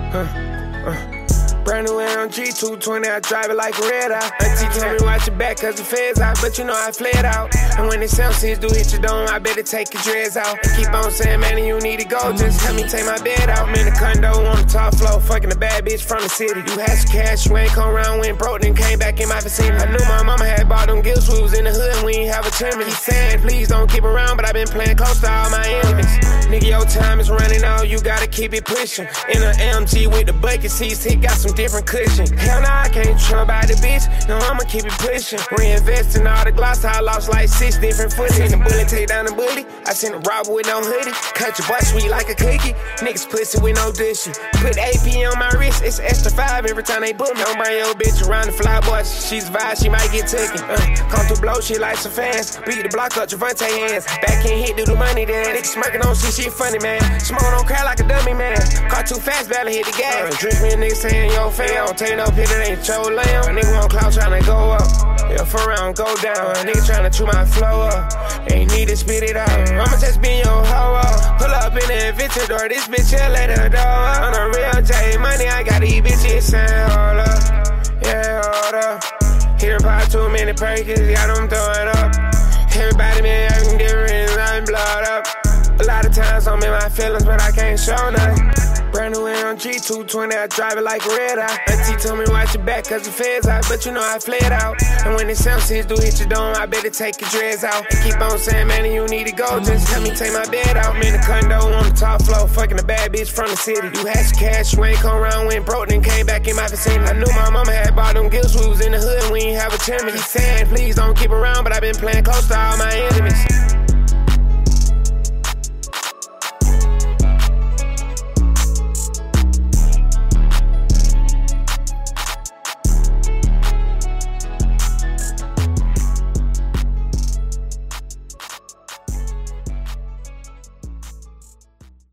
Brand new AMG 220, I drive it like a red eye. Auntie told me watch your back cause the feds out, but you know I fled out. And when the sound seeds do hit your dome, I better take your dreads out. And keep on saying, man, you need to go, just help me take my bed out. I'm in the condo on the top floor, fucking a bad bitch from the city. You had some cash, you ain't come around, went broke, then came back in my vicinity. I knew my mama had bought them gifts, we was in the hood and we ain't have a chimney. He saying, please don't keep around, but I been playing close to all my enemies. Nigga, your time is running out, you gotta keep it pushing. In an AMG with the bucket seats, he got some different cushion. Hell nah, I can't trump by the bitch, no, I'ma keep it pushing. Reinvesting all the gloss, I lost like 6 different footage. Seen the bullet take down the bully, I seen a robber with no hoodie. Cut your butt sweet like a cookie, niggas pussy with no dushy. Put AP on my wrist, it's extra 5 every time they book me. Don't bring your bitch around the fly boy, she's vibe, she might get taken. Come through blow shit like some fans, beat the block up, Javante hands. Back can't hit, do the money then. Niggas smirking on shit funny, man. Smoking on crack like a dummy, man. Car too fast, barely hit the gas. Drink me a nigga saying, yo, fail. Don't take no pit, it ain't your lamb. A nigga want clout tryna go up. Yeah, for round, go down. A nigga tryna chew my flow up. Ain't need to spit it out. I'ma just be your hoe up. Pull up in the Aventador, this bitch here let her door up. On a real J money, I got these bitches saying, hold up. Yeah, hold up. Here about too many perkins, got them throwing up. Everybody been acting different, I'm blood up. A lot of times I'm in my feelings, but I can't show nothing. Brand new AMG 220, I drive it like a red eye. Auntie told me watch your back cause the feds out, but you know I fled out. And when the sound seeds do hit your dome, I better take your dreads out. And keep on saying, man, you need to go, just help me take my bed out. I'm in the condo on the top floor, fucking a bad bitch from the city. You had some cash, you ain't come around, went broke, then came back in my vicinity. I knew my mama had bought them gifts, we was in the hood and we ain't have a chimney. He saying, please don't keep around, but I been playing close to all my enemies.